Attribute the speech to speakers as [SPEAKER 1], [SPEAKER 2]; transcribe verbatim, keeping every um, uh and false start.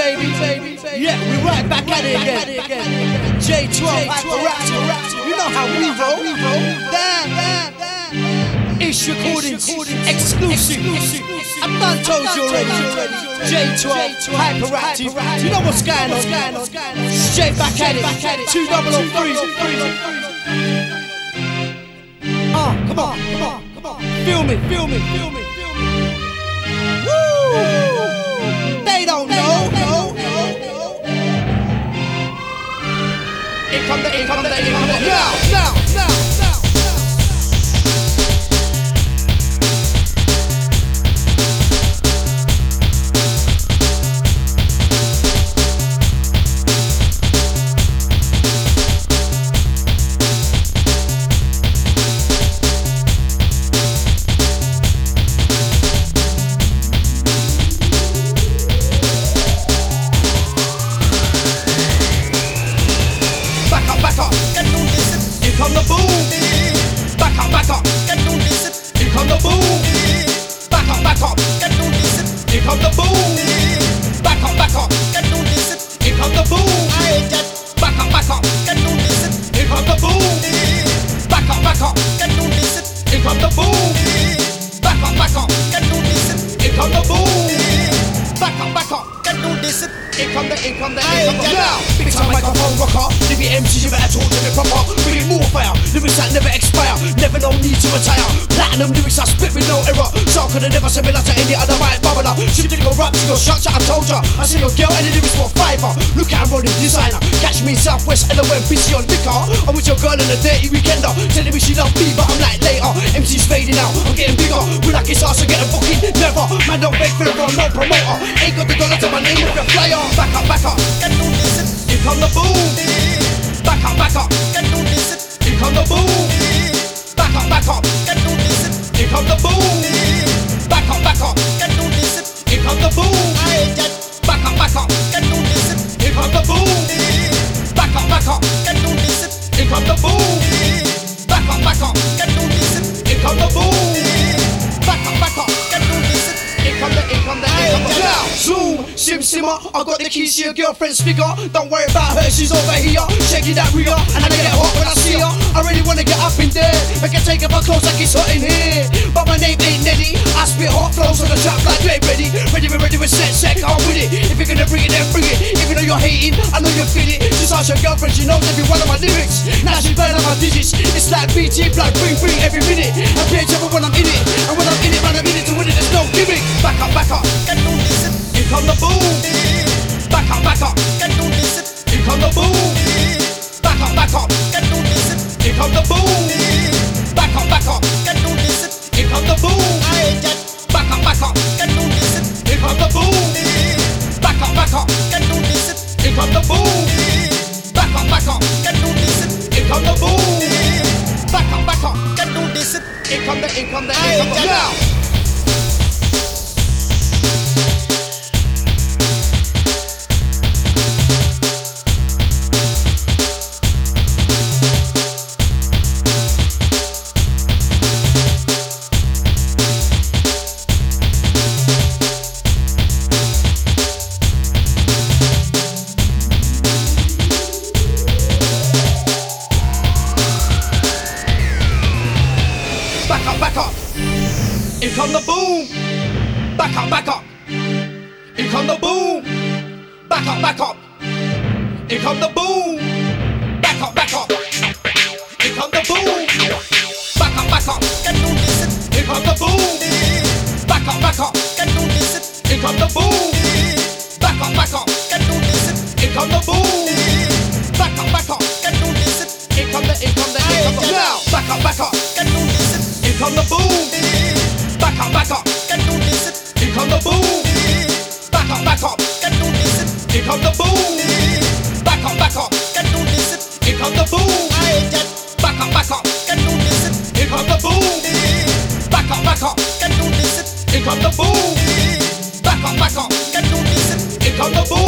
[SPEAKER 1] baby. Yeah, we're right back at it again. J twelve Hyperactive. You know how we roll. Damn, damn, damn. Ish recordings, exclusive. I've done told you already. J twelve Hyperactive. You know what's going on. Straight back at it. two double oh three. Ah, come on, come on, come on. Feel me, feel me, feel me, feel me. Woo! They don't know. Here come the, here come the, here come the. Now, now, now, now. Come the boom, back up, back up, get to this. Here come the boom, back up, back up, get to this. Here come the boom, back up, back up, get to this. Here come the boom, back up, back up, get to this. Here come the boom, back up, back up, get to this. Here come the boom, back up, back up, get to this. Here come the boom, back up, back up, get to this. Here come the, here come the, here come the. Now, big time microphone rocker. If you M Cs, you better talk to me proper. Bring more fire, lyrics that never expire. Never no need to retire. Platinum lyrics I spit with no error. So could have never similar to any other mic bubbler. She didn't go rap to your structure, I told ya. I see your girl and the lyrics for fiver. Look at I'm rolling designer. Catch me in Southwest and I went busy on liquor. I'm with your girl on a dirty weekender. Telling me she love me, but I'm like later. M C's fading out, I'm getting bigger. When I kiss ass, I get a booking. Never, man don't beg for the wrong, no promoter. Ain't got the dollar to my name with the flyer. Back up, back up, get to this. Here come the boom. Back up, back up, get to this. Here come the boom. Back up, back up, get to this. Here come the boom. Back up, back up, get to this. Here come the boom. Back up, back up, get to this. Here come the boom. Back up, back up, get to this. Here come the boom. Back up, back up, get to this. Here come the boom. Back up, back up, get to this. Here come the, here come the, here come the. Now, zoom, sim simmer. I got the keys to your girlfriend's figure. Don't worry about her, she's over here. Shaking that rear, and I get hot when I see her. I really wanna get up in there. Make her take off her clothes like it's hot in here. But my name ain't Neddy. I spit hot flows on the trap like you ain't ready. Ready, we're ready, we're set, set, I'm with it. If you're gonna bring it, then bring it. Even though you're hating, I know you feel it. Just ask your girlfriend, she knows every one of my lyrics. Now she's playing on my digits. It's like B T, like bring, bring every minute. I play trouble when I'm in it. And when I'm in it, man, I'm in it to win it, there's no gimmick. Back up, back up, get to this. Here come the boom. Back up, back up, get to this. Here come the boom. Back up, back up, get to this. Here come the boom. Back up, back up, get to this. Here come the boom. Back up, back up, get to this. Here come the boom. Back up, back up, get to this. Here come the boom. Back up, back up, get to this. Here come the boom. Back up, back up, get to this. Here come the, here come the, here come the. Now. Back up, back up. Here come the boom. Back up, back up. Here come the boom. Back up, back up. Here come the boom. Back up, back up. Here come the boom. Back up, back up. Get to this. Here come the boom. Back up, back up. Get to this. Here come the boom. Back up, back up. Get to this. Here come the boom. Back up, back up. Get to this. Here come the, here come the, here come the. Now, back up, back up. Get to this. Here come the boom. Back up, back up. Get to this. Here come the boom. Back up, back up. Get to this. Here come the boom. Back up, back up. Get to this. Here come the boom. Back up, back up. Get to this. Here come the boom. Back up, back up. Get to this. Here come the boom. Back up, back up. Get to this. Here come the boom.